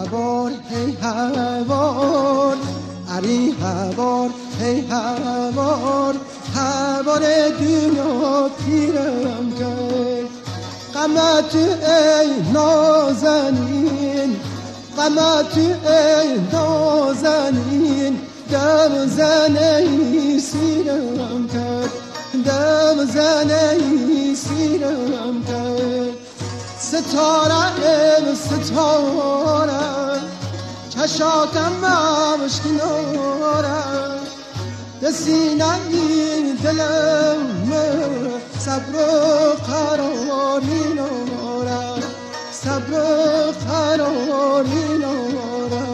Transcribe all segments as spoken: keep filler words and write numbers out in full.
هوار هی هوار علی هوار هی هوار هوار دنیا پیرم کرد قمت ای نازنین قمت ای نازنین دم زنی سیرم کرد دم زنی سیرم کرد ستاره ستاره چشاکم مشکناره دسینه دلم صبر و قرار ناره صبر و قرار ناره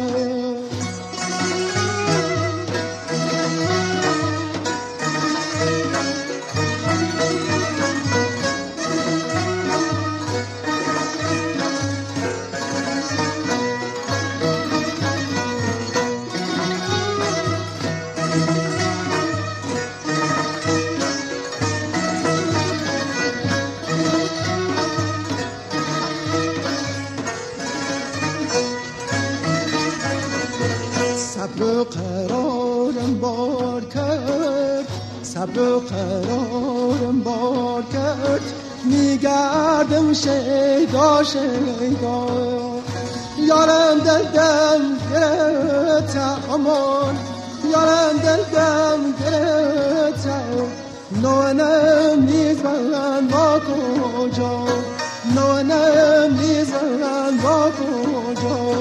صبر قرارم بار کرد صبر قرارم بار کرد میگردم شیدا شیدا یارم دلدم گرفت امان یارم دلدم گرفت نوانم میزنن با کجا نوانم میزنن با کجا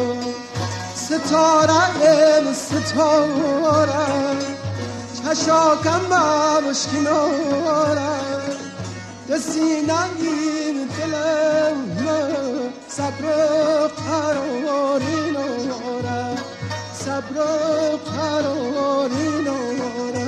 ستاره ستاره چشاکم مشکناره دسینه دلم صبر قراری ناره صبر قراری ناره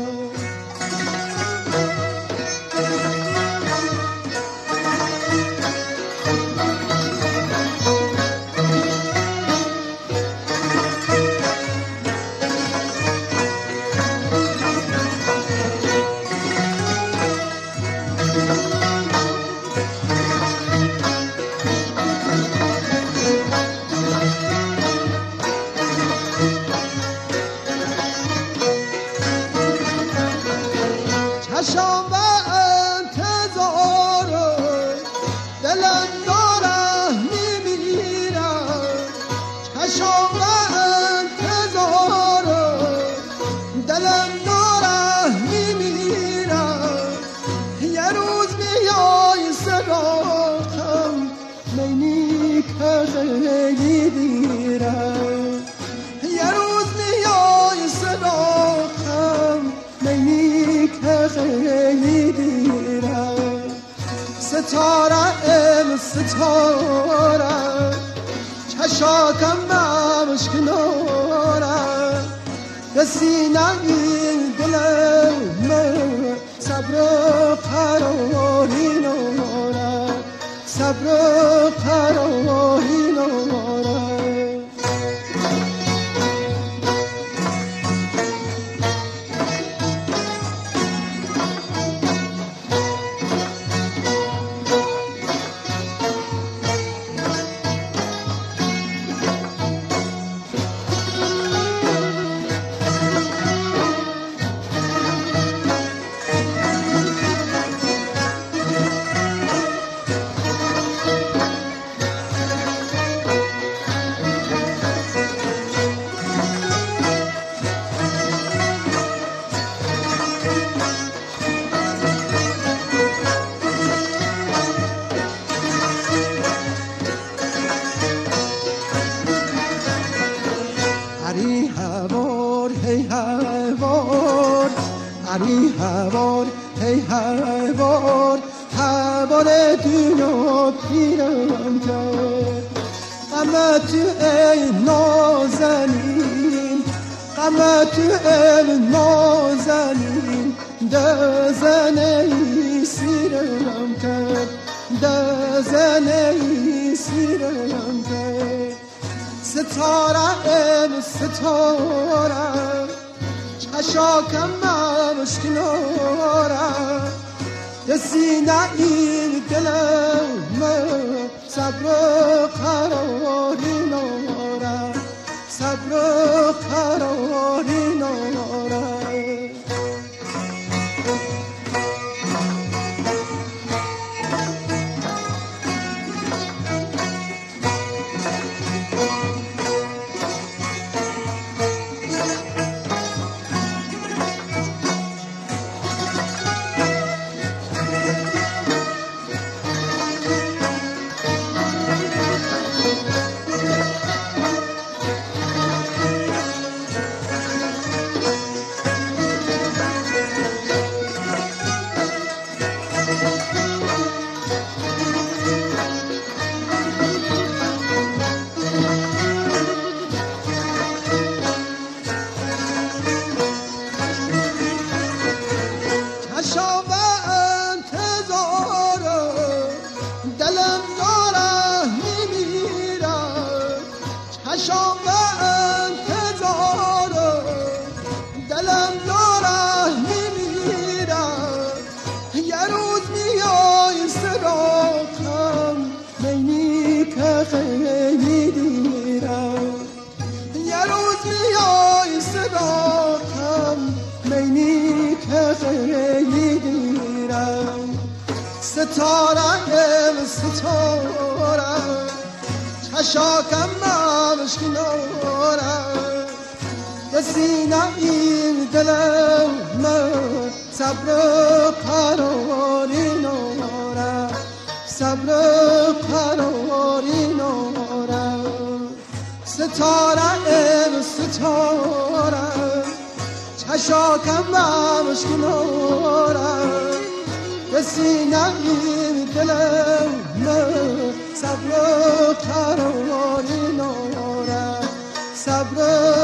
چشم و انتظار دلم داره میمیرم چشم و انتظار دلم داره میمیرم یه روز میای سراغم منی که خیلی دیرم یه روز میای سراغم منی که خیلی دیرم ستاره ستاره چشاکم مشکناره دسینه دلم صبر قراری ناره صبر قراری ناره علی هوار هی هوار علی هوار هی هوار هوار دنیا پیرم کرد قمت ای نازنین قمت ای نازنین دزنه سیرم کرد دزنه سیرم کرد ستاره ستاره چشاکم مشکناره دسینه دلم صبر قراری ناره صبر و قراری نارم. ستارم ستارم چشاکم مشکنارم دسینه این دلم من صبر و قراری نارم صبر و قراری نارم ستارم ستارم چشاکم مشکنارم دسینه این دلم من صبر و قراری نارم صبر